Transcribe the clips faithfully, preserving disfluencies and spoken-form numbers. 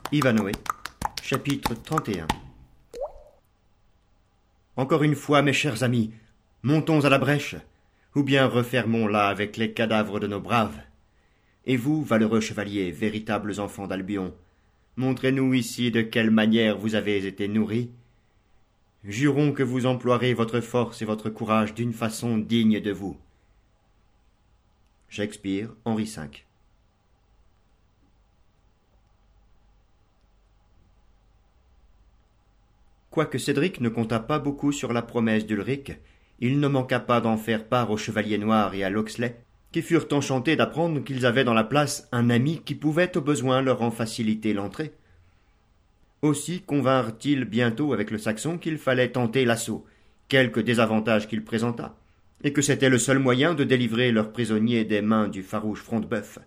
Ivanhoé, chapitre trente et un. Encore une fois, mes chers amis, montons à la brèche, ou bien refermons-la avec les cadavres de nos braves. Et vous, valeureux chevaliers, véritables enfants d'Albion, montrez-nous ici de quelle manière vous avez été nourris. Jurons que vous emploierez votre force et votre courage d'une façon digne de vous. Shakespeare, Henri cinq. Quoique Cédric ne comptât pas beaucoup sur la promesse d'Ulric, il ne manqua pas d'en faire part aux Chevaliers Noirs et à Locksley, qui furent enchantés d'apprendre qu'ils avaient dans la place un ami qui pouvait au besoin leur en faciliter l'entrée. Aussi convinrent-ils bientôt avec le Saxon qu'il fallait tenter l'assaut, quelque désavantage qu'il présentât, et que c'était le seul moyen de délivrer leurs prisonniers des mains du farouche Front-de-Bœuf.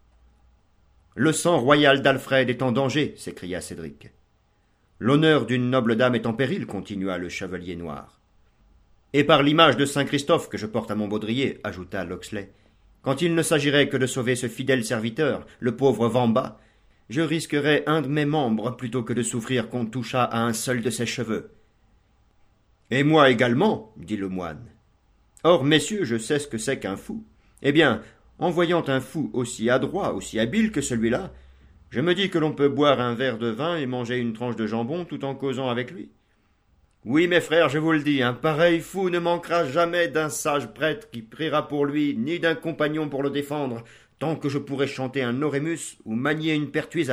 « Le sang royal d'Alfred est en danger !» s'écria Cédric. « L'honneur d'une noble dame est en péril !» continua le Chevalier Noir. « Et par l'image de saint Christophe que je porte à mon baudrier !» ajouta Locksley. « Quand il ne s'agirait que de sauver ce fidèle serviteur, le pauvre Vamba, je risquerais un de mes membres plutôt que de souffrir qu'on touchât à un seul de ses cheveux. »« Et moi également !» dit le moine. « Or, messieurs, je sais ce que c'est qu'un fou. Eh bien, en voyant un fou aussi adroit, aussi habile que celui-là, je me dis que l'on peut boire un verre de vin et manger une tranche de jambon tout en causant avec lui. Oui, mes frères, je vous le dis, un pareil fou ne manquera jamais d'un sage prêtre qui priera pour lui, ni d'un compagnon pour le défendre, tant que je pourrai chanter un orémus ou manier une pertuisane. »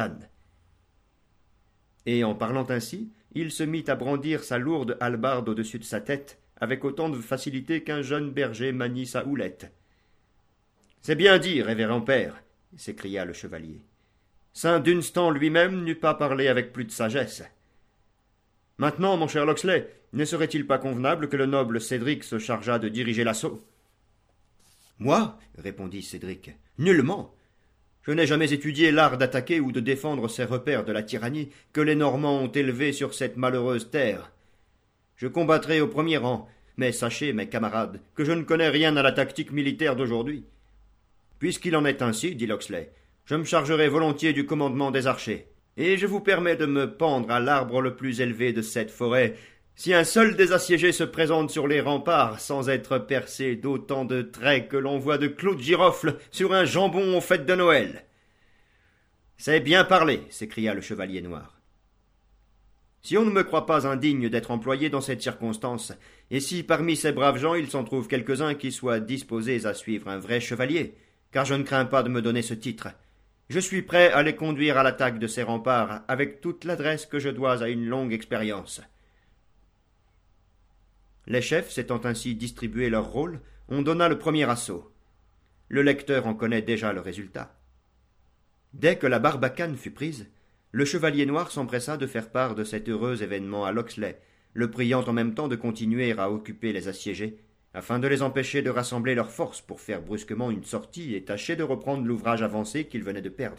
Et en parlant ainsi, il se mit à brandir sa lourde hallebarde au-dessus de sa tête, avec autant de facilité qu'un jeune berger manie sa houlette. « C'est bien dit, révérend père !» s'écria le chevalier. Saint Dunstan lui-même n'eût pas parlé avec plus de sagesse. Maintenant, mon cher Locksley, ne serait-il pas convenable que le noble Cédric se chargeât de diriger l'assaut ? Moi, répondit Cédric, nullement. Je n'ai jamais étudié l'art d'attaquer ou de défendre ces repères de la tyrannie que les Normands ont élevés sur cette malheureuse terre. Je combattrai au premier rang, mais sachez, mes camarades, que je ne connais rien à la tactique militaire d'aujourd'hui. Puisqu'il en est ainsi, dit Locksley, je me chargerai volontiers du commandement des archers, et je vous permets de me pendre à l'arbre le plus élevé de cette forêt, si un seul des assiégés se présente sur les remparts sans être percé d'autant de traits que l'on voit de clous de girofle sur un jambon aux fêtes de Noël. C'est bien parlé, s'écria le Chevalier Noir. Si on ne me croit pas indigne d'être employé dans cette circonstance, et si parmi ces braves gens il s'en trouve quelques-uns qui soient disposés à suivre un vrai chevalier, car je ne crains pas de me donner ce titre, je suis prêt à les conduire à l'attaque de ces remparts avec toute l'adresse que je dois à une longue expérience. Les chefs s'étant ainsi distribué leur rôle, on donna le premier assaut. Le lecteur en connaît déjà le résultat. Dès que la barbacane fut prise, le Chevalier Noir s'empressa de faire part de cet heureux événement à Locksley, le priant en même temps de continuer à occuper les assiégés, afin de les empêcher de rassembler leurs forces pour faire brusquement une sortie et tâcher de reprendre l'ouvrage avancé qu'ils venaient de perdre.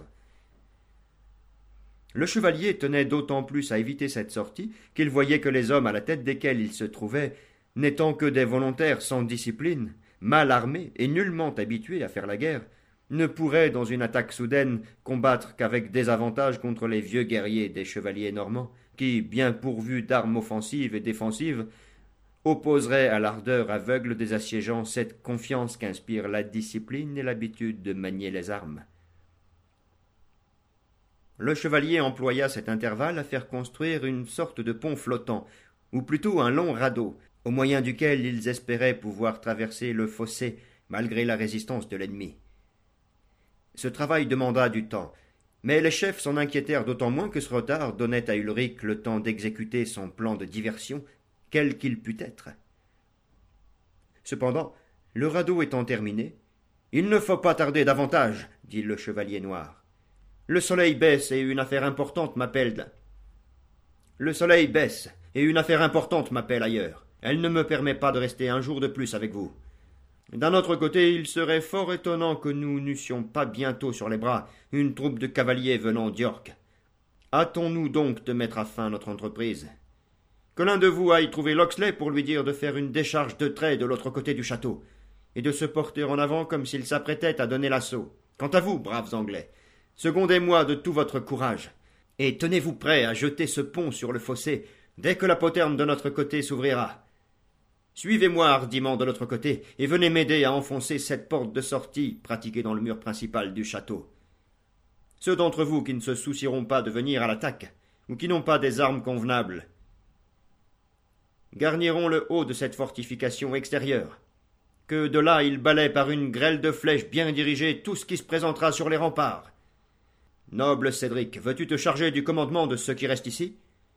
Le chevalier tenait d'autant plus à éviter cette sortie qu'il voyait que les hommes à la tête desquels il se trouvait, n'étant que des volontaires sans discipline, mal armés et nullement habitués à faire la guerre, ne pourraient, dans une attaque soudaine, combattre qu'avec désavantage contre les vieux guerriers des chevaliers normands, qui, bien pourvus d'armes offensives et défensives, opposerait à l'ardeur aveugle des assiégeants cette confiance qu'inspire la discipline et l'habitude de manier les armes. Le chevalier employa cet intervalle à faire construire une sorte de pont flottant, ou plutôt un long radeau, au moyen duquel ils espéraient pouvoir traverser le fossé malgré la résistance de l'ennemi. Ce travail demanda du temps, mais les chefs s'en inquiétèrent d'autant moins que ce retard donnait à Ulric le temps d'exécuter son plan de diversion, quel qu'il pût être. Cependant, le radeau étant terminé, « Il ne faut pas tarder davantage, » dit le Chevalier Noir. « Le soleil baisse et une affaire importante m'appelle. Le soleil baisse et une affaire importante m'appelle ailleurs. Elle ne me permet pas de rester un jour de plus avec vous. D'un autre côté, il serait fort étonnant que nous n'eussions pas bientôt sur les bras une troupe de cavaliers venant d'York. Hâtons-nous donc de mettre à fin notre entreprise. Que l'un de vous aille trouver Locksley pour lui dire de faire une décharge de traits de l'autre côté du château, et de se porter en avant comme s'il s'apprêtait à donner l'assaut. Quant à vous, braves Anglais, secondez-moi de tout votre courage, et tenez-vous prêts à jeter ce pont sur le fossé dès que la poterne de notre côté s'ouvrira. Suivez-moi hardiment de l'autre côté, et venez m'aider à enfoncer cette porte de sortie pratiquée dans le mur principal du château. Ceux d'entre vous qui ne se soucieront pas de venir à l'attaque, ou qui n'ont pas des armes convenables, garniront le haut de cette fortification extérieure. Que de là ils balaient par une grêle de flèches bien dirigée tout ce qui se présentera sur les remparts. Noble Cédric, veux-tu te charger du commandement de ceux qui restent ici?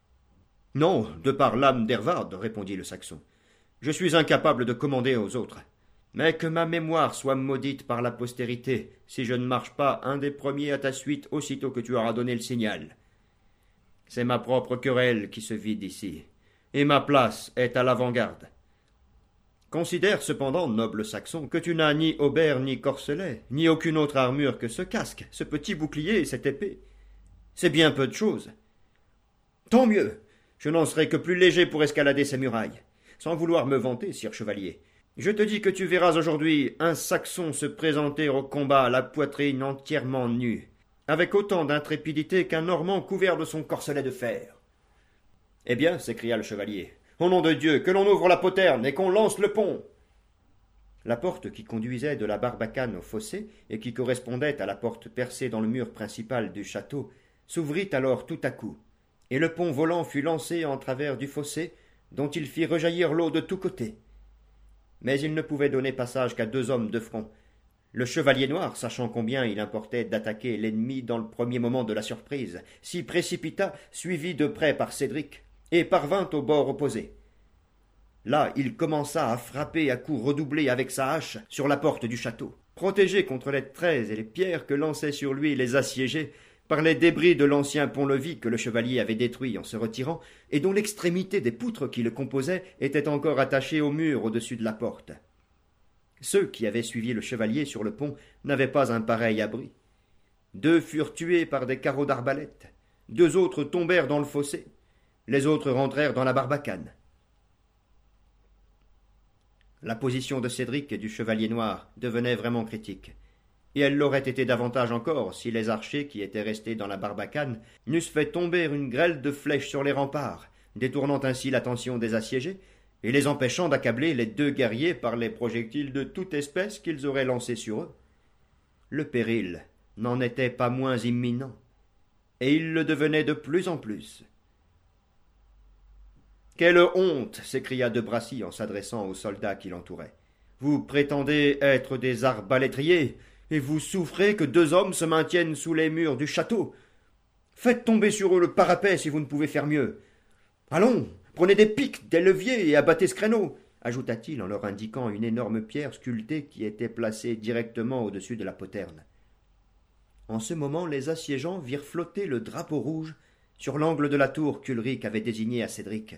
Non, de par l'âme d'Hervard, répondit le Saxon. Je suis incapable de commander aux autres. Mais que ma mémoire soit maudite par la postérité, si je ne marche pas un des premiers à ta suite aussitôt que tu auras donné le signal. C'est ma propre querelle qui se vide ici, et ma place est à l'avant-garde. Considère cependant, noble Saxon, que tu n'as ni aubert ni corselet, ni aucune autre armure que ce casque, ce petit bouclier et cette épée. C'est bien peu de choses. Tant mieux, je n'en serai que plus léger pour escalader ces murailles. Sans vouloir me vanter, sire chevalier, je te dis que tu verras aujourd'hui un Saxon se présenter au combat la poitrine entièrement nue, avec autant d'intrépidité qu'un Normand couvert de son corselet de fer. Eh bien, s'écria le chevalier, au nom de Dieu, que l'on ouvre la poterne et qu'on lance le pont. La porte qui conduisait de la Barbacane au fossé et qui correspondait à la porte percée dans le mur principal du château s'ouvrit alors tout à coup, et le pont volant fut lancé en travers du fossé, dont il fit rejaillir l'eau de tous côtés. Mais il ne pouvait donner passage qu'à deux hommes de front. Le chevalier noir, sachant combien il importait d'attaquer l'ennemi dans le premier moment de la surprise, s'y précipita, suivi de près par Cédric, et parvint au bord opposé. Là, il commença à frapper à coups redoublés avec sa hache sur la porte du château, protégé contre les traits et les pierres que lançaient sur lui les assiégés, par les débris de l'ancien pont-levis que le chevalier avait détruit en se retirant, et dont l'extrémité des poutres qui le composaient était encore attachée au mur au-dessus de la porte. Ceux qui avaient suivi le chevalier sur le pont n'avaient pas un pareil abri. Deux furent tués par des carreaux d'arbalète, deux autres tombèrent dans le fossé, les autres rentrèrent dans la Barbacane. La position de Cédric et du chevalier noir devenait vraiment critique. Et elle l'aurait été davantage encore si les archers qui étaient restés dans la Barbacane n'eussent fait tomber une grêle de flèches sur les remparts, détournant ainsi l'attention des assiégés, et les empêchant d'accabler les deux guerriers par les projectiles de toute espèce qu'ils auraient lancés sur eux. Le péril n'en était pas moins imminent, et il le devenait de plus en plus. « Quelle honte !» s'écria de Bracy en s'adressant aux soldats qui l'entouraient. « Vous prétendez être des arbalétriers, et vous souffrez que deux hommes se maintiennent sous les murs du château. Faites tomber sur eux le parapet si vous ne pouvez faire mieux. Allons, prenez des pics, des leviers et abattez ce créneau, ajouta-t-il en leur indiquant une énorme pierre sculptée qui était placée directement au-dessus de la poterne. En ce moment, les assiégeants virent flotter le drapeau rouge sur l'angle de la tour qu'Ulric avait désigné à Cédric.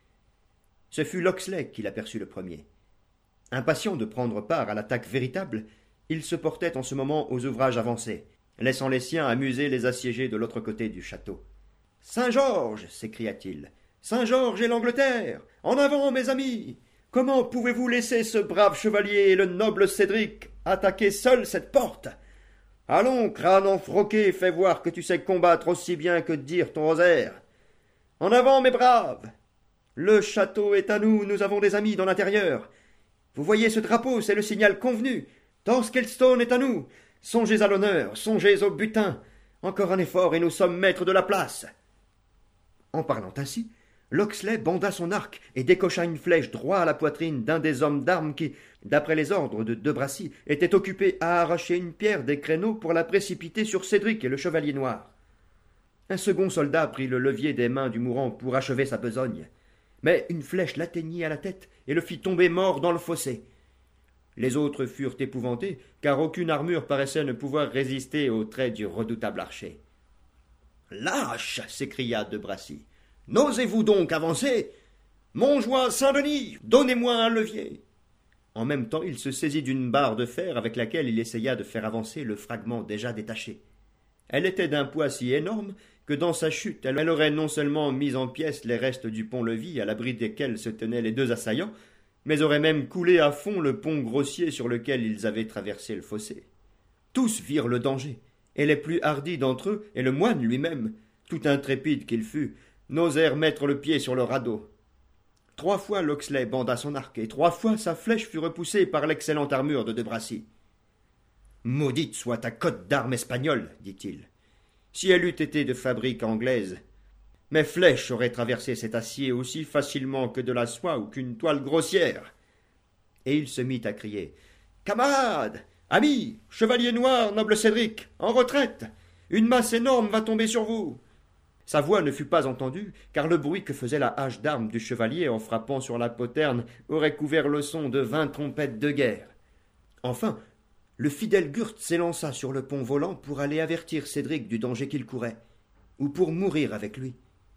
Ce fut Locksley qui l'aperçut le premier. Impatient de prendre part à l'attaque véritable, il se portait en ce moment aux ouvrages avancés, laissant les siens amuser les assiégés de l'autre côté du château. « Saint-Georges !» s'écria-t-il. « Saint-Georges et l'Angleterre ! En avant, mes amis ! Comment pouvez-vous laisser ce brave chevalier et le noble Cédric attaquer seul cette porte ? Allons, crâne enfroqué, fais voir que tu sais combattre aussi bien que dire ton rosaire. En avant, mes braves ! Le château est à nous, nous avons des amis dans l'intérieur. Vous voyez ce drapeau, c'est le signal convenu. Thorskelston est à nous. Songez à l'honneur, songez au butin. Encore un effort et nous sommes maîtres de la place. » En parlant ainsi, Locksley banda son arc et décocha une flèche droit à la poitrine d'un des hommes d'armes qui, d'après les ordres de De Bracy, était occupé à arracher une pierre des créneaux pour la précipiter sur Cédric et le chevalier noir. Un second soldat prit le levier des mains du mourant pour achever sa besogne, mais une flèche l'atteignit à la tête et le fit tomber mort dans le fossé. Les autres furent épouvantés, car aucune armure paraissait ne pouvoir résister aux traits du redoutable archer. « Lâche !» s'écria De Bracy. « N'osez-vous donc avancer ? Montjoie, Saint-Denis, donnez-moi un levier !» En même temps, il se saisit d'une barre de fer avec laquelle il essaya de faire avancer le fragment déjà détaché. Elle était d'un poids si énorme que dans sa chute, elle aurait non seulement mis en pièces les restes du pont-levis à l'abri desquels se tenaient les deux assaillants, mais aurait même coulé à fond le pont grossier sur lequel ils avaient traversé le fossé. Tous virent le danger, et les plus hardis d'entre eux, et le moine lui-même, tout intrépide qu'il fût, n'osèrent mettre le pied sur le radeau. Trois fois Locksley banda son arc, et trois fois sa flèche fut repoussée par l'excellente armure de De Bracy. « Maudite soit ta cotte d'armes espagnole, dit-il. Si elle eût été de fabrique anglaise, mes flèches auraient traversé cet acier aussi facilement que de la soie ou qu'une toile grossière. » Et il se mit à crier « Camarades, amis, chevalier noir, noble Cédric, en retraite! Une masse énorme va tomber sur vous !» Sa voix ne fut pas entendue, car le bruit que faisait la hache d'armes du chevalier en frappant sur la poterne aurait couvert le son de vingt trompettes de guerre. Enfin, le fidèle Gurt s'élança sur le pont volant pour aller avertir Cédric du danger qu'il courait, ou pour mourir avec lui.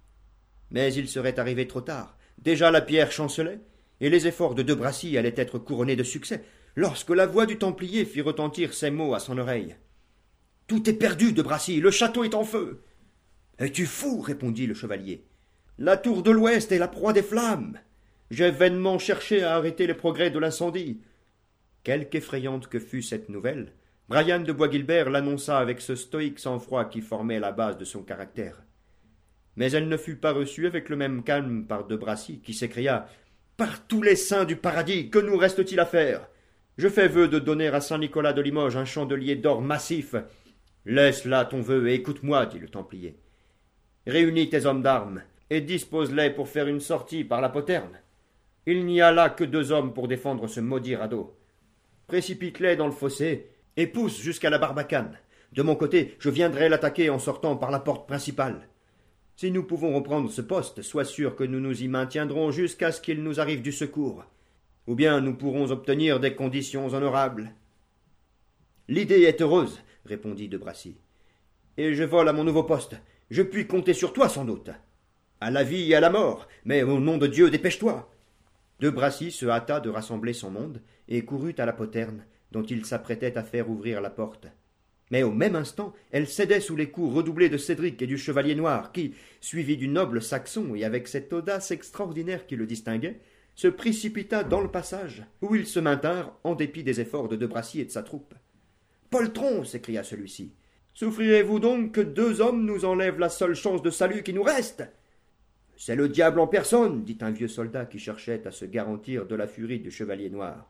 Mais il serait arrivé trop tard. Déjà la pierre chancelait, et les efforts de De Bracy allaient être couronnés de succès, lorsque la voix du Templier fit retentir ces mots à son oreille. « Tout est perdu, De Bracy, le château est en feu !»« Es-tu fou ?» répondit le chevalier. « La tour de l'Ouest est la proie des flammes. J'ai vainement cherché à arrêter les progrès de l'incendie. » Quelque effrayante que fût cette nouvelle, Brian de Bois-Guilbert l'annonça avec ce stoïque sang-froid qui formait la base de son caractère. Mais elle ne fut pas reçue avec le même calme par De Bracy, qui s'écria « Par tous les saints du paradis, que nous reste-t-il à faire? Je fais vœu de donner à saint Nicolas de Limoges un chandelier d'or massif. »« Laisse là ton vœu et écoute-moi, dit le Templier. Réunis tes hommes d'armes et dispose-les pour faire une sortie par la poterne. Il n'y a là que deux hommes pour défendre ce maudit radeau. Précipite-les dans le fossé et pousse jusqu'à la Barbacane. De mon côté, je viendrai l'attaquer en sortant par la porte principale. Si nous pouvons reprendre ce poste, sois sûr que nous nous y maintiendrons jusqu'à ce qu'il nous arrive du secours. Ou bien nous pourrons obtenir des conditions honorables. »« L'idée est heureuse, » répondit De Bracy. « Et je vole à mon nouveau poste. Je puis compter sur toi, sans doute. À la vie et à la mort, mais au nom de Dieu, dépêche-toi. » De Bracy se hâta de rassembler son monde et courut à la poterne, dont il s'apprêtait à faire ouvrir la porte. Mais au même instant, elle cédait sous les coups redoublés de Cédric et du chevalier noir, qui, suivi du noble Saxon et avec cette audace extraordinaire qui le distinguait, se précipita dans le passage, où ils se maintinrent en dépit des efforts de De Bracy et de sa troupe. « Poltron !» s'écria celui-ci. « Souffrirez-vous donc que deux hommes nous enlèvent la seule chance de salut qui nous reste ?»« C'est le diable en personne !» dit un vieux soldat qui cherchait à se garantir de la furie du chevalier noir.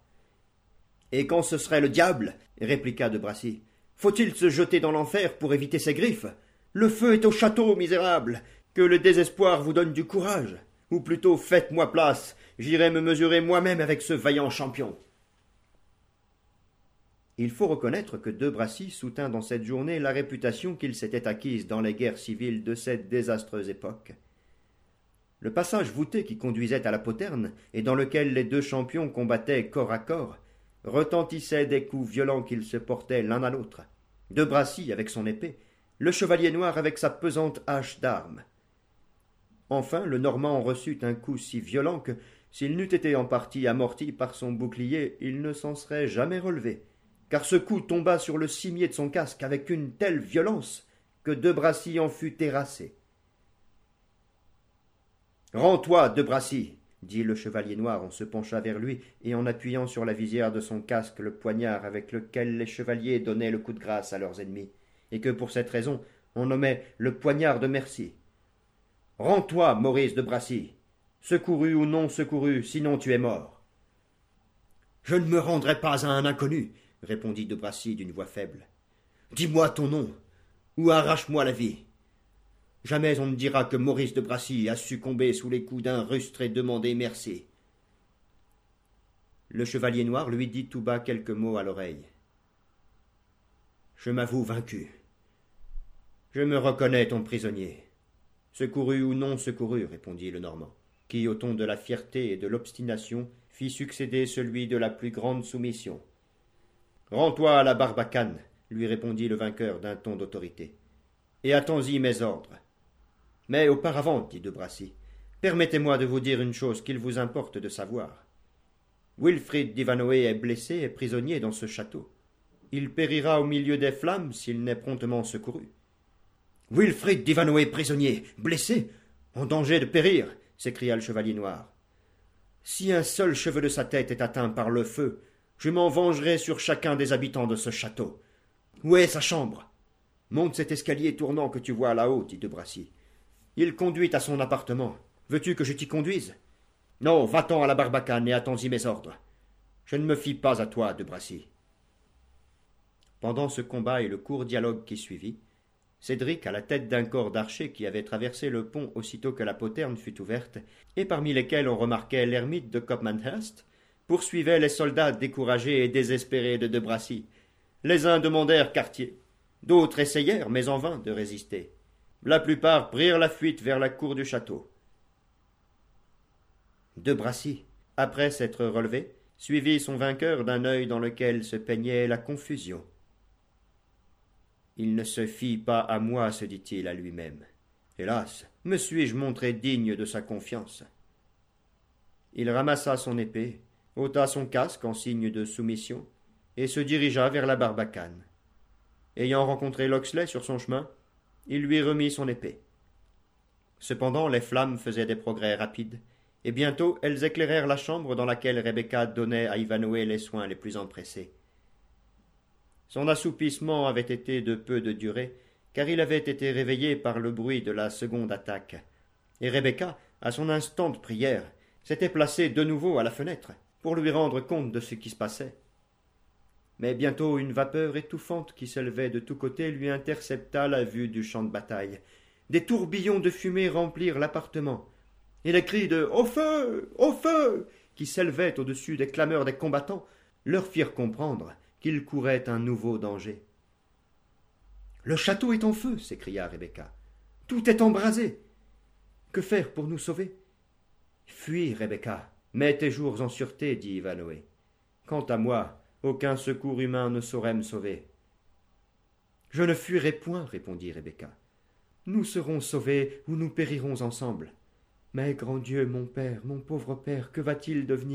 « Et quand ce serait le diable ?» répliqua De Bracy. « Faut-il se jeter dans l'enfer pour éviter ses griffes? Le feu est au château, misérable. Que le désespoir vous donne du courage. Ou plutôt faites-moi place, j'irai me mesurer moi-même avec ce vaillant champion. » Il faut reconnaître que De Bracy soutint dans cette journée la réputation qu'il s'était acquise dans les guerres civiles de cette désastreuse époque. Le passage voûté qui conduisait à la poterne, et dans lequel les deux champions combattaient corps à corps, retentissait des coups violents qu'ils se portaient l'un à l'autre. De Bracy avec son épée, le chevalier noir avec sa pesante hache d'armes. Enfin, le Normand reçut un coup si violent que, s'il n'eût été en partie amorti par son bouclier, il ne s'en serait jamais relevé, car ce coup tomba sur le cimier de son casque avec une telle violence que De Bracy en fut terrassé. « Rends-toi, De Bracy !» dit le chevalier noir en se penchant vers lui et en appuyant sur la visière de son casque le poignard avec lequel les chevaliers donnaient le coup de grâce à leurs ennemis, et que pour cette raison on nommait le poignard de merci. « Rends-toi, Maurice de Bracy, secouru ou non secouru, sinon tu es mort. »« Je ne me rendrai pas à un inconnu, » répondit De Bracy d'une voix faible. « Dis-moi ton nom, ou arrache-moi la vie. Jamais on ne dira que Maurice de Bracy a succombé sous les coups d'un rustre et demandé merci. » Le chevalier noir lui dit tout bas quelques mots à l'oreille. « Je m'avoue vaincu. Je me reconnais ton prisonnier. Secouru ou non secouru, répondit le Normand, qui, au ton de la fierté et de l'obstination, fit succéder celui de la plus grande soumission. « Rends-toi à la Barbacane, lui répondit le vainqueur d'un ton d'autorité, et attends-y mes ordres. Mais auparavant, dit De Bracy, permettez-moi de vous dire une chose qu'il vous importe de savoir. Wilfrid d'Ivanoé est blessé et prisonnier dans ce château. Il périra au milieu des flammes s'il n'est promptement secouru. »« Wilfrid d'Ivanoé prisonnier, blessé, en danger de périr !» s'écria le chevalier noir. « Si un seul cheveu de sa tête est atteint par le feu, je m'en vengerai sur chacun des habitants de ce château. Où est sa chambre ? Monte cet escalier tournant que tu vois là-haut, dit de Bracy. Il conduit à son appartement. Veux-tu que je t'y conduise? Non, va-t'en à la Barbacane et attends-y mes ordres. Je ne me fie pas à toi, de Bracy. Pendant ce combat et le court dialogue qui suivit, Cédric, à la tête d'un corps d'archers qui avait traversé le pont aussitôt que la poterne fut ouverte, et parmi lesquels on remarquait l'ermite de Copmanhurst, poursuivait les soldats découragés et désespérés de de Bracy. Les uns demandèrent quartier, d'autres essayèrent, mais en vain, de résister. La plupart prirent la fuite vers la cour du château. De Bracy, après s'être relevé, suivit son vainqueur d'un œil dans lequel se peignait la confusion. Il ne se fie pas à moi, se dit-il à lui-même. Hélas, me suis-je montré digne de sa confiance? Il ramassa son épée, ôta son casque en signe de soumission, et se dirigea vers la Barbacane. Ayant rencontré Locksley sur son chemin, il lui remit son épée. Cependant, les flammes faisaient des progrès rapides, et bientôt elles éclairèrent la chambre dans laquelle Rebecca donnait à Ivanhoé les soins les plus empressés. Son assoupissement avait été de peu de durée, car il avait été réveillé par le bruit de la seconde attaque, et Rebecca, à son instant de prière, s'était placée de nouveau à la fenêtre, pour lui rendre compte de ce qui se passait. Mais bientôt une vapeur étouffante qui s'élevait de tous côtés lui intercepta la vue du champ de bataille. Des tourbillons de fumée remplirent l'appartement, et les cris de « Au feu! Au feu !» qui s'élevaient au-dessus des clameurs des combattants leur firent comprendre qu'il courait un nouveau danger. « Le château est en feu !» s'écria Rebecca. « Tout est embrasé. Que faire pour nous sauver ?»« Fuis, Rebecca. Mets tes jours en sûreté, dit Ivanhoé. Quant à moi, aucun secours humain ne saurait me sauver. »« Je ne fuirai point, répondit Rebecca. Nous serons sauvés ou nous périrons ensemble. Mais, grand Dieu, mon père, mon pauvre père, que va-t-il devenir ?»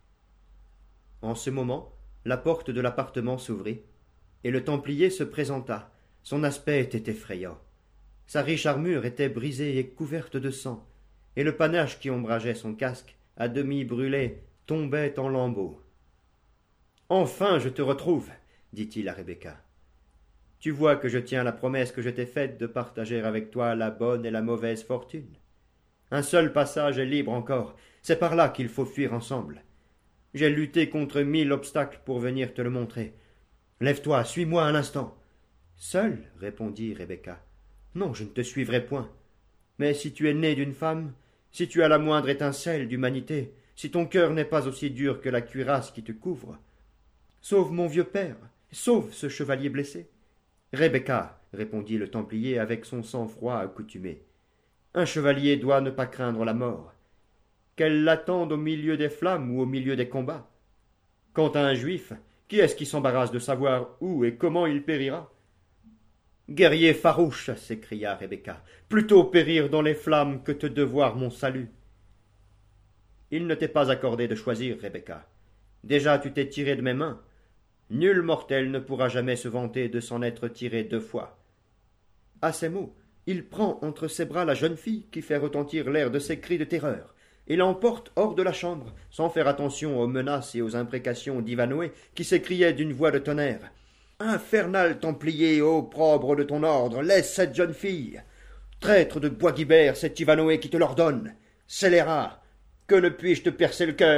En ce moment, la porte de l'appartement s'ouvrit, et le Templier se présenta. Son aspect était effrayant. Sa riche armure était brisée et couverte de sang, et le panache qui ombrageait son casque, à demi brûlé, tombait en lambeaux. « Enfin, je te retrouve, dit-il à Rebecca. Tu vois que je tiens la promesse que je t'ai faite de partager avec toi la bonne et la mauvaise fortune. Un seul passage est libre encore, c'est par là qu'il faut fuir ensemble. J'ai lutté contre mille obstacles pour venir te le montrer. Lève-toi, suis-moi un instant. »« Seul, répondit Rebecca. Non, je ne te suivrai point. Mais si tu es né d'une femme, si tu as la moindre étincelle d'humanité, si ton cœur n'est pas aussi dur que la cuirasse qui te couvre, sauve mon vieux père, sauve ce chevalier blessé. »« Rebecca, répondit le Templier avec son sang-froid accoutumé, un chevalier doit ne pas craindre la mort, qu'elle l'attende au milieu des flammes ou au milieu des combats. Quant à un juif, qui est-ce qui s'embarrasse de savoir où et comment il périra? »« Guerrier farouche, s'écria Rebecca, plutôt périr dans les flammes que te devoir mon salut. »« Il ne t'est pas accordé de choisir, Rebecca. Déjà tu t'es tiré de mes mains. Nul mortel ne pourra jamais se vanter de s'en être tiré deux fois. » À ces mots, il prend entre ses bras la jeune fille qui fait retentir l'air de ses cris de terreur, et l'emporte hors de la chambre, sans faire attention aux menaces et aux imprécations d'Ivanhoé, qui s'écriait d'une voix de tonnerre. « Infernal Templier, opprobre de ton ordre, laisse cette jeune fille. Traître de Bois-Guilbert, c'est Ivanhoé qui te l'ordonne. Scélérat, que ne puis-je te percer le cœur ?»«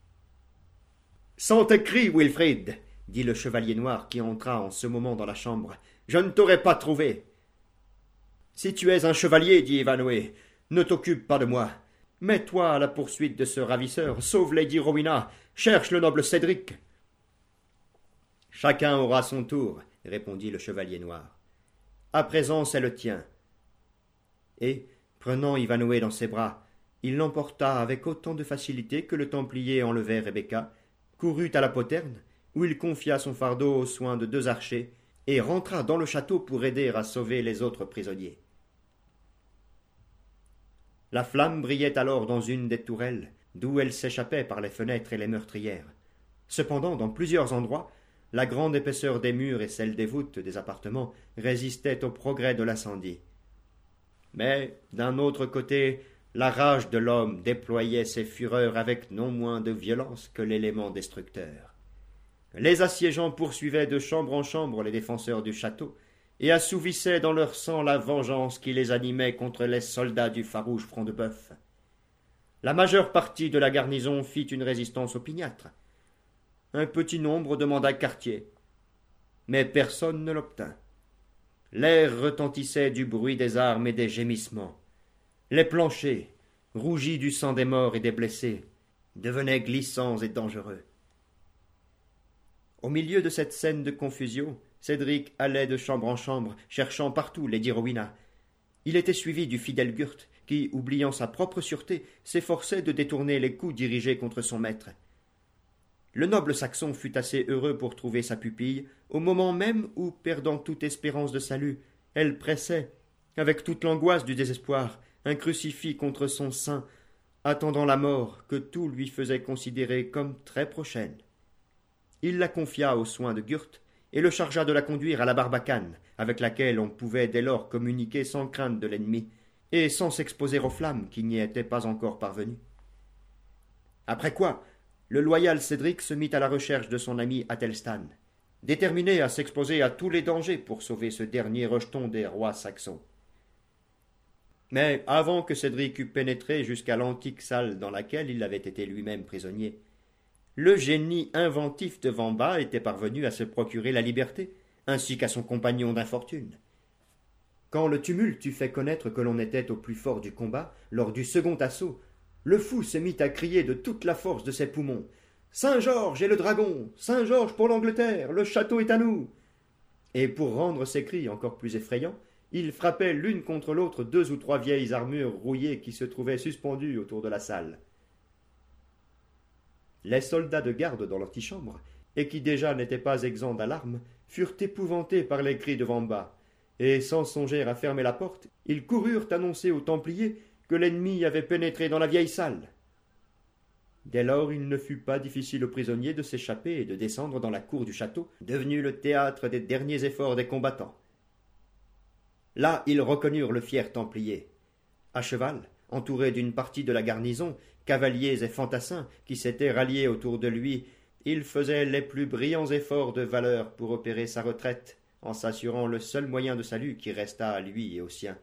Sans tes cris, Wilfrid, dit le chevalier noir qui entra en ce moment dans la chambre, je ne t'aurais pas trouvé. Si tu es un chevalier, dit Ivanhoé, ne t'occupe pas de moi. Mets-toi à la poursuite de ce ravisseur, sauve Lady Rowena, cherche le noble Cédric. »« Chacun aura son tour, répondit le chevalier noir. À présent, c'est le tien. Et, prenant Ivanhoé dans ses bras, il l'emporta avec autant de facilité que le Templier enlevait Rebecca, courut à la poterne, où il confia son fardeau aux soins de deux archers, et rentra dans le château pour aider à sauver les autres prisonniers. La flamme brillait alors dans une des tourelles, d'où elle s'échappait par les fenêtres et les meurtrières. Cependant, dans plusieurs endroits, la grande épaisseur des murs et celle des voûtes des appartements résistaient au progrès de l'incendie. Mais, d'un autre côté, la rage de l'homme déployait ses fureurs avec non moins de violence que l'élément destructeur. Les assiégeants poursuivaient de chambre en chambre les défenseurs du château, et assouvissaient dans leur sang la vengeance qui les animait contre les soldats du farouche Front-de-Bœuf. La majeure partie de la garnison fit une résistance opiniâtre. Un petit nombre demanda quartier, mais personne ne l'obtint. L'air retentissait du bruit des armes et des gémissements. Les planchers, rougis du sang des morts et des blessés, devenaient glissants et dangereux. Au milieu de cette scène de confusion, Cédric allait de chambre en chambre, cherchant partout Lady Rowena. Il était suivi du fidèle Gurth, qui, oubliant sa propre sûreté, s'efforçait de détourner les coups dirigés contre son maître. Le noble Saxon fut assez heureux pour trouver sa pupille, au moment même où, perdant toute espérance de salut, elle pressait, avec toute l'angoisse du désespoir, un crucifix contre son sein, attendant la mort que tout lui faisait considérer comme très prochaine. Il la confia aux soins de Gurth et le chargea de la conduire à la Barbacane, avec laquelle on pouvait dès lors communiquer sans crainte de l'ennemi, et sans s'exposer aux flammes qui n'y étaient pas encore parvenues. Après quoi, le loyal Cédric se mit à la recherche de son ami Athelstan, déterminé à s'exposer à tous les dangers pour sauver ce dernier rejeton des rois saxons. Mais avant que Cédric eût pénétré jusqu'à l'antique salle dans laquelle il avait été lui-même prisonnier, le génie inventif de Wamba était parvenu à se procurer la liberté, ainsi qu'à son compagnon d'infortune. Quand le tumulte eut fait connaître que l'on était au plus fort du combat, lors du second assaut, le fou se mit à crier de toute la force de ses poumons « Saint-Georges et le dragon! Saint-Georges pour l'Angleterre! Le château est à nous !» Et pour rendre ses cris encore plus effrayants, il frappait l'une contre l'autre deux ou trois vieilles armures rouillées qui se trouvaient suspendues autour de la salle. Les soldats de garde dans l'antichambre, et qui déjà n'étaient pas exempts d'alarme, furent épouvantés par les cris de Wamba, et sans songer à fermer la porte, ils coururent annoncer aux Templiers que l'ennemi avait pénétré dans la vieille salle. Dès lors, il ne fut pas difficile aux prisonniers de s'échapper et de descendre dans la cour du château, devenu le théâtre des derniers efforts des combattants. Là, ils reconnurent le fier Templier. À cheval, entouré d'une partie de la garnison, cavaliers et fantassins qui s'étaient ralliés autour de lui, il faisait les plus brillants efforts de valeur pour opérer sa retraite, en s'assurant le seul moyen de salut qui restât à lui et aux siens.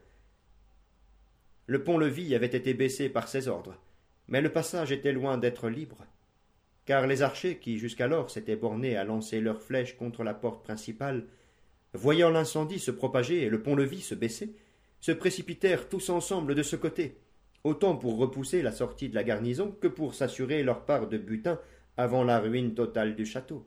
Le pont-levis avait été baissé par ses ordres, mais le passage était loin d'être libre, car les archers qui jusqu'alors s'étaient bornés à lancer leurs flèches contre la porte principale, voyant l'incendie se propager et le pont-levis se baisser, se précipitèrent tous ensemble de ce côté, autant pour repousser la sortie de la garnison que pour s'assurer leur part de butin avant la ruine totale du château.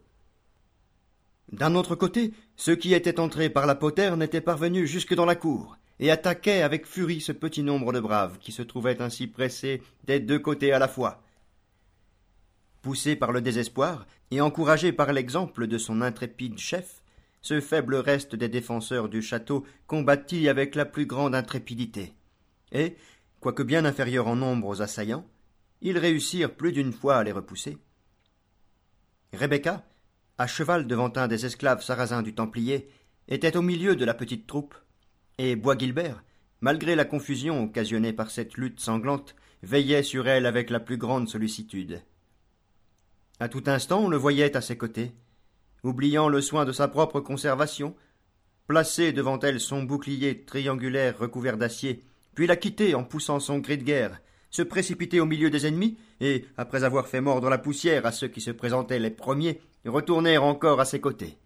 D'un autre côté, ceux qui étaient entrés par la poterne étaient parvenus jusque dans la cour, et attaquaient avec furie ce petit nombre de braves qui se trouvaient ainsi pressés des deux côtés à la fois. Poussé par le désespoir, et encouragé par l'exemple de son intrépide chef, ce faible reste des défenseurs du château combattit avec la plus grande intrépidité, et, quoique bien inférieurs en nombre aux assaillants, ils réussirent plus d'une fois à les repousser. Rebecca, à cheval devant un des esclaves sarrasins du Templier, était au milieu de la petite troupe, et Bois-Guilbert, malgré la confusion occasionnée par cette lutte sanglante, veillait sur elle avec la plus grande sollicitude. À tout instant, on le voyait à ses côtés, oubliant le soin de sa propre conservation, placer devant elle son bouclier triangulaire recouvert d'acier, puis la quitter en poussant son cri de guerre, se précipiter au milieu des ennemis, et, après avoir fait mordre la poussière à ceux qui se présentaient les premiers, retourner encore à ses côtés.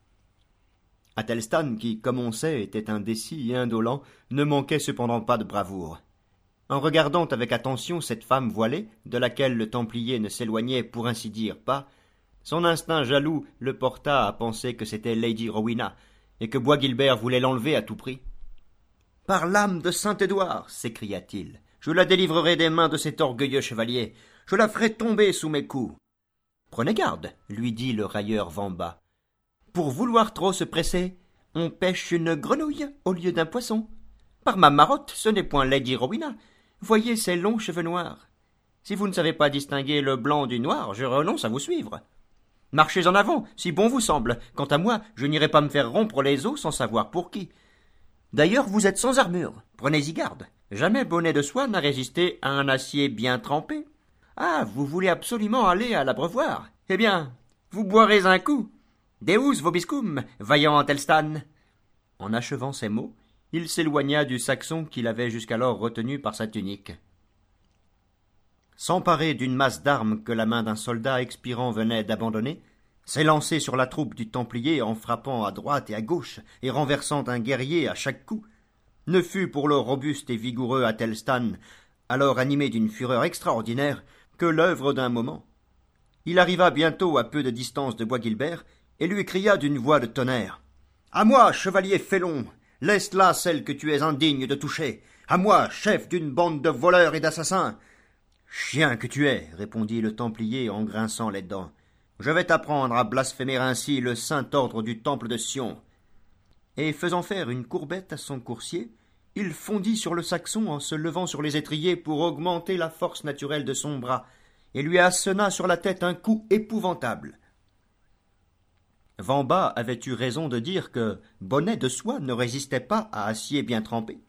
Athelstan, qui, comme on sait, était indécis et indolent, ne manquait cependant pas de bravoure. En regardant avec attention cette femme voilée, de laquelle le Templier ne s'éloignait pour ainsi dire pas, son instinct jaloux le porta à penser que c'était Lady Rowena, et que Bois-Guilbert voulait l'enlever à tout prix. « Par l'âme de Saint-Édouard !» s'écria-t-il. « Je la délivrerai des mains de cet orgueilleux chevalier. Je la ferai tomber sous mes coups. »« Prenez garde !» lui dit le railleur Wamba. « Pour vouloir trop se presser, on pêche une grenouille au lieu d'un poisson. Par ma marotte, ce n'est point Lady Rowena. Voyez ses longs cheveux noirs. Si vous ne savez pas distinguer le blanc du noir, je renonce à vous suivre. Marchez en avant, si bon vous semble. Quant à moi, je n'irai pas me faire rompre les os sans savoir pour qui. D'ailleurs, vous êtes sans armure. Prenez-y garde. Jamais bonnet de soie n'a résisté à un acier bien trempé. Ah, vous voulez absolument aller à l'abreuvoir. Eh bien, vous boirez un coup. Deus vobiscum, vaillant Athelstan. En achevant ces mots, il s'éloigna du Saxon qu'il avait jusqu'alors retenu par sa tunique. S'emparer d'une masse d'armes que la main d'un soldat expirant venait d'abandonner, s'élancer sur la troupe du Templier en frappant à droite et à gauche et renversant un guerrier à chaque coup, ne fut pour le robuste et vigoureux Athelstan, alors animé d'une fureur extraordinaire, que l'œuvre d'un moment. Il arriva bientôt à peu de distance de Bois-Guilbert et lui cria d'une voix de tonnerre. « À moi, chevalier félon, laisse là celle que tu es indigne de toucher. À moi, chef d'une bande de voleurs et d'assassins. »« Chien que tu es, répondit le Templier en grinçant les dents. Je vais t'apprendre à blasphémer ainsi le saint ordre du temple de Sion. » Et faisant faire une courbette à son coursier, il fondit sur le Saxon en se levant sur les étriers pour augmenter la force naturelle de son bras, et lui assena sur la tête un coup épouvantable. Vamba avait eu raison de dire que bonnet de soie ne résistait pas à acier bien trempé.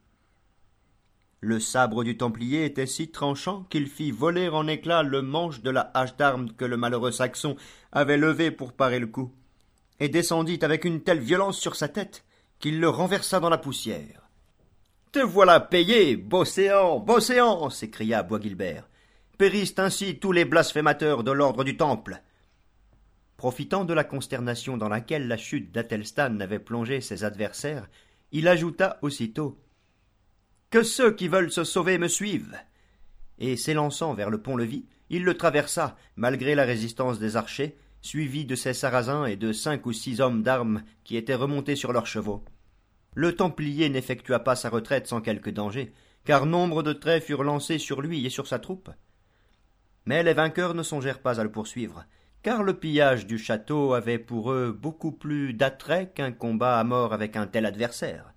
Le sabre du Templier était si tranchant qu'il fit voler en éclats le manche de la hache d'armes que le malheureux Saxon avait levée pour parer le coup, et descendit avec une telle violence sur sa tête qu'il le renversa dans la poussière. « Te voilà payé, Beaucéant, Beaucéant !» s'écria Bois-Guilbert. « Périssent ainsi tous les blasphémateurs de l'ordre du Temple. » Profitant de la consternation dans laquelle la chute d'Athelstan avait plongé ses adversaires, il ajouta aussitôt « Que ceux qui veulent se sauver me suivent !» Et s'élançant vers le pont-levis, il le traversa, malgré la résistance des archers, suivi de ses sarrasins et de cinq ou six hommes d'armes qui étaient remontés sur leurs chevaux. Le Templier n'effectua pas sa retraite sans quelque danger, car nombre de traits furent lancés sur lui et sur sa troupe. Mais les vainqueurs ne songèrent pas à le poursuivre, car le pillage du château avait pour eux beaucoup plus d'attrait qu'un combat à mort avec un tel adversaire.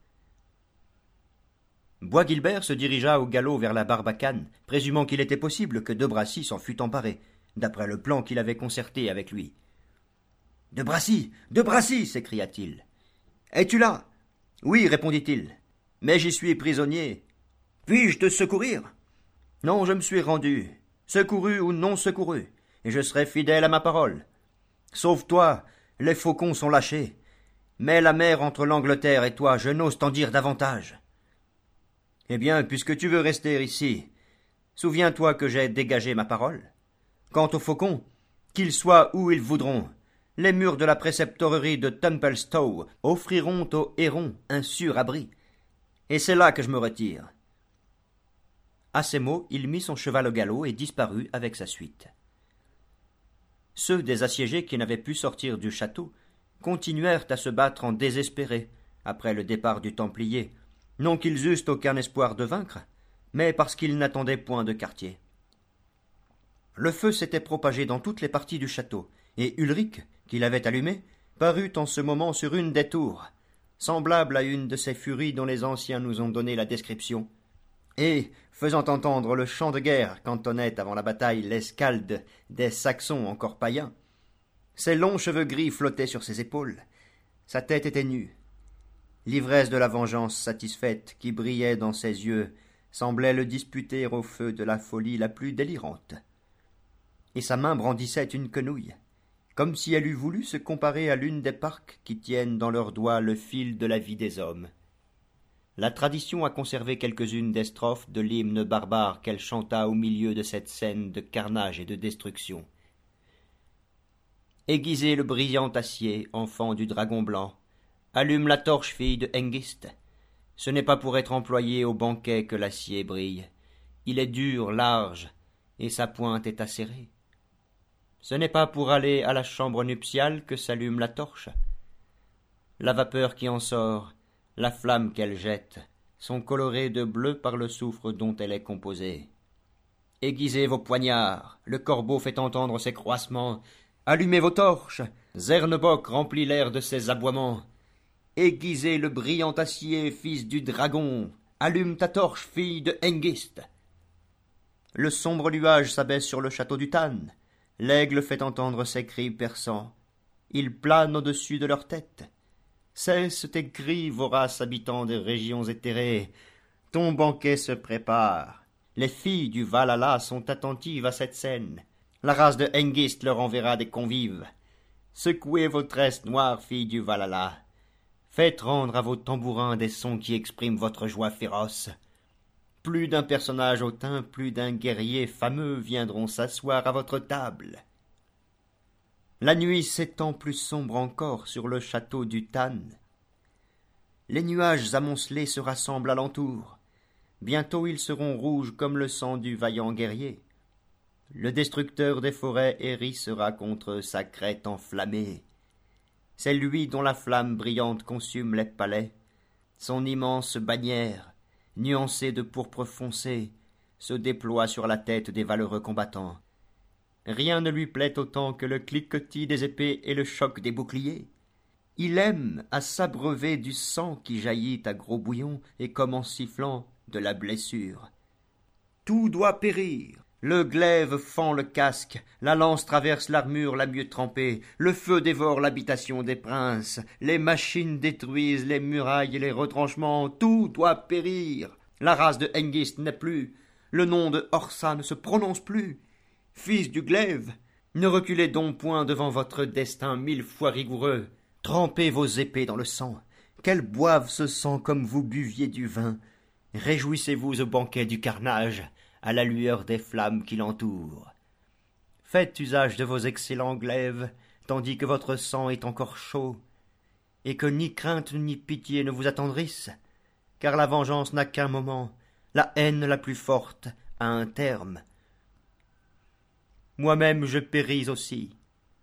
Bois-Guilbert se dirigea au galop vers la Barbacane, présumant qu'il était possible que De Bracy s'en fût emparé, d'après le plan qu'il avait concerté avec lui. « De Bracy, De Bracy !» s'écria-t-il. « Es-tu là ?»« Oui, répondit-il, mais j'y suis prisonnier. Puis-je te secourir ?»« Non, je me suis rendu, secouru ou non secouru, et je serai fidèle à ma parole. Sauve-toi, les faucons sont lâchés, mais la mer entre l'Angleterre et toi, je n'ose t'en dire davantage. Eh bien, puisque tu veux rester ici, souviens-toi que j'ai dégagé ma parole. Quant aux faucons, qu'ils soient où ils voudront, les murs de la préceptorerie de Templestowe offriront aux hérons un sûr abri. Et c'est là que je me retire. » À ces mots, il mit son cheval au galop et disparut avec sa suite. Ceux des assiégés qui n'avaient pu sortir du château continuèrent à se battre en désespérés après le départ du Templier, non qu'ils eussent aucun espoir de vaincre, mais parce qu'ils n'attendaient point de quartier. Le feu s'était propagé dans toutes les parties du château, et Ulrich, qui l'avait allumé, parut en ce moment sur une des tours, semblable à une de ces furies dont les anciens nous ont donné la description, et, faisant entendre le chant de guerre qu'entonnait avant la bataille l'escalde des Saxons encore païens, ses longs cheveux gris flottaient sur ses épaules, sa tête était nue. L'ivresse de la vengeance satisfaite qui brillait dans ses yeux semblait le disputer au feu de la folie la plus délirante. Et sa main brandissait une quenouille, comme si elle eût voulu se comparer à l'une des parques qui tiennent dans leurs doigts le fil de la vie des hommes. La tradition a conservé quelques-unes des strophes de l'hymne barbare qu'elle chanta au milieu de cette scène de carnage et de destruction. Aiguisez le brillant acier, enfant du dragon blanc, allume la torche, fille de Hengist. Ce n'est pas pour être employé au banquet que l'acier brille. Il est dur, large, et sa pointe est acérée. Ce n'est pas pour aller à la chambre nuptiale que s'allume la torche. La vapeur qui en sort, la flamme qu'elle jette, sont colorées de bleu par le soufre dont elle est composée. Aiguisez vos poignards, le corbeau fait entendre ses croissements. Allumez vos torches, Zernebock remplit l'air de ses aboiements. Aiguisez le brillant acier, fils du dragon, allume ta torche, fille de Hengist. Le sombre nuage s'abaisse sur le château du Tann. L'aigle fait entendre ses cris perçants. Il plane au-dessus de leur tête. Cesse tes cris, voraces habitants des régions éthérées. Ton banquet se prépare. Les filles du Valhalla sont attentives à cette scène. La race de Hengist leur enverra des convives. Secouez vos tresses noires, filles du Valhalla. Faites rendre à vos tambourins des sons qui expriment votre joie féroce. Plus d'un personnage hautain, plus d'un guerrier fameux viendront s'asseoir à votre table. La nuit s'étend plus sombre encore sur le château du Tan. Les nuages amoncelés se rassemblent alentour. Bientôt ils seront rouges comme le sang du vaillant guerrier. Le destructeur des forêts hérissera contre sa crête enflammée. C'est lui dont la flamme brillante consume les palais. Son immense bannière, nuancée de pourpre foncé, se déploie sur la tête des valeureux combattants. Rien ne lui plaît autant que le cliquetis des épées et le choc des boucliers. Il aime à s'abreuver du sang qui jaillit à gros bouillons et comme en sifflant de la blessure. Tout doit périr. Le glaive fend le casque, la lance traverse l'armure la mieux trempée, le feu dévore l'habitation des princes, les machines détruisent les murailles et les retranchements, tout doit périr. La race de Hengist n'est plus, le nom de Horsa ne se prononce plus. Fils du glaive, ne reculez donc point devant votre destin mille fois rigoureux. Trempez vos épées dans le sang, qu'elles boivent ce sang comme vous buviez du vin. Réjouissez-vous au banquet du carnage, à la lueur des flammes qui l'entourent. Faites usage de vos excellents glaives, tandis que votre sang est encore chaud, et que ni crainte ni pitié ne vous attendrissent, car la vengeance n'a qu'un moment, la haine la plus forte a un terme. Moi-même je péris aussi.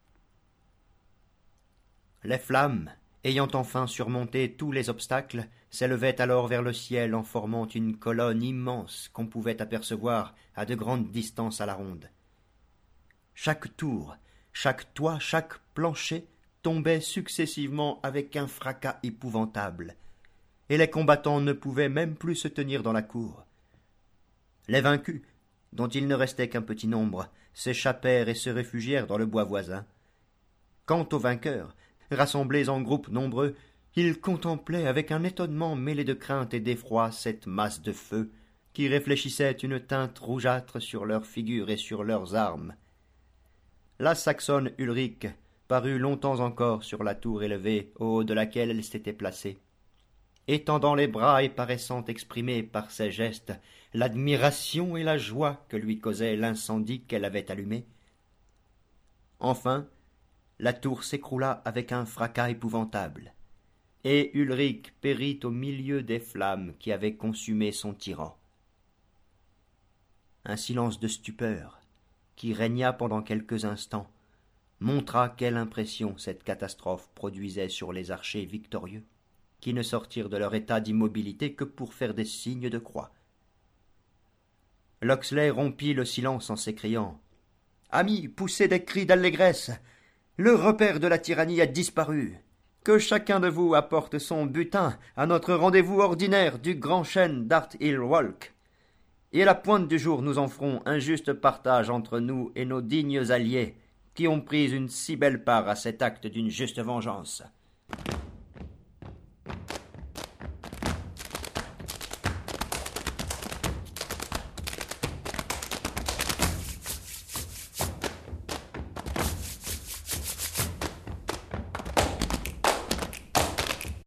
Les flammes, ayant enfin surmonté tous les obstacles, s'élevaient alors vers le ciel en formant une colonne immense qu'on pouvait apercevoir à de grandes distances à la ronde. Chaque tour, chaque toit, chaque plancher tombait successivement avec un fracas épouvantable, et les combattants ne pouvaient même plus se tenir dans la cour. Les vaincus, dont il ne restait qu'un petit nombre, s'échappèrent et se réfugièrent dans le bois voisin. Quant aux vainqueurs, rassemblés en groupes nombreux, ils contemplaient avec un étonnement mêlé de crainte et d'effroi cette masse de feu qui réfléchissait une teinte rougeâtre sur leurs figures et sur leurs armes. La Saxonne Ulrich parut longtemps encore sur la tour élevée au haut de laquelle elle s'était placée, étendant les bras et paraissant exprimer par ses gestes l'admiration et la joie que lui causait l'incendie qu'elle avait allumé. Enfin, la tour s'écroula avec un fracas épouvantable, et Ulrich périt au milieu des flammes qui avaient consumé son tyran. Un silence de stupeur, qui régna pendant quelques instants, montra quelle impression cette catastrophe produisait sur les archers victorieux, qui ne sortirent de leur état d'immobilité que pour faire des signes de croix. Locksley rompit le silence en s'écriant « Amis, poussez des cris d'allégresse! Le repère de la tyrannie a disparu! Que chacun de vous apporte son butin à notre rendez-vous ordinaire du grand chêne d'Art-Hill Walk. Et à la pointe du jour nous en ferons un juste partage entre nous et nos dignes alliés, qui ont pris une si belle part à cet acte d'une juste vengeance. »